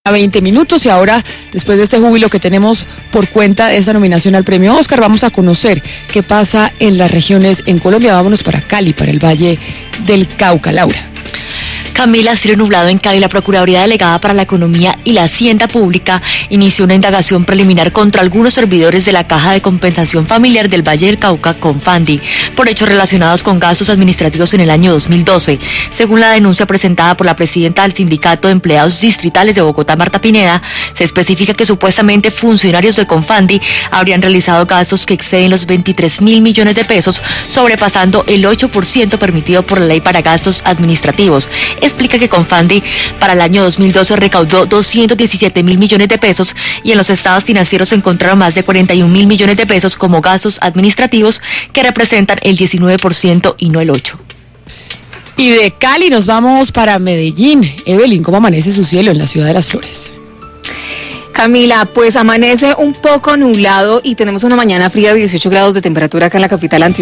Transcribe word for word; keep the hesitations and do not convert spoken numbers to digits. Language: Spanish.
A veinte minutos y ahora, después de este júbilo que tenemos por cuenta de esta nominación al premio Oscar, vamos a conocer qué pasa en las regiones en Colombia. Vámonos para Cali, para el Valle del Cauca. Laura. Camila, cielo nublado en Cali. La Procuraduría Delegada para la Economía y la Hacienda Pública inició una indagación preliminar contra algunos servidores de la Caja de Compensación Familiar del Valle del Cauca, Confandi, por hechos relacionados con gastos administrativos en el año dos mil doce. Según la denuncia presentada por la presidenta del Sindicato de Empleados Distritales de Bogotá, Marta Pineda, se especifica que supuestamente funcionarios de Confandi habrían realizado gastos que exceden los veintitrés mil millones de pesos, sobrepasando el ocho por ciento permitido por la ley para gastos administrativos. Explica que Confandi para el año dos mil doce recaudó doscientos diecisiete mil millones de pesos y en los estados financieros se encontraron más de cuarenta y un mil millones de pesos como gastos administrativos que representan el diecinueve por ciento y no el ocho por ciento. Y de Cali nos vamos para Medellín. Evelyn, ¿cómo amanece su cielo en la ciudad de las flores? Camila, pues amanece un poco nublado y tenemos una mañana fría de dieciocho grados de temperatura acá en la capital antioqueña.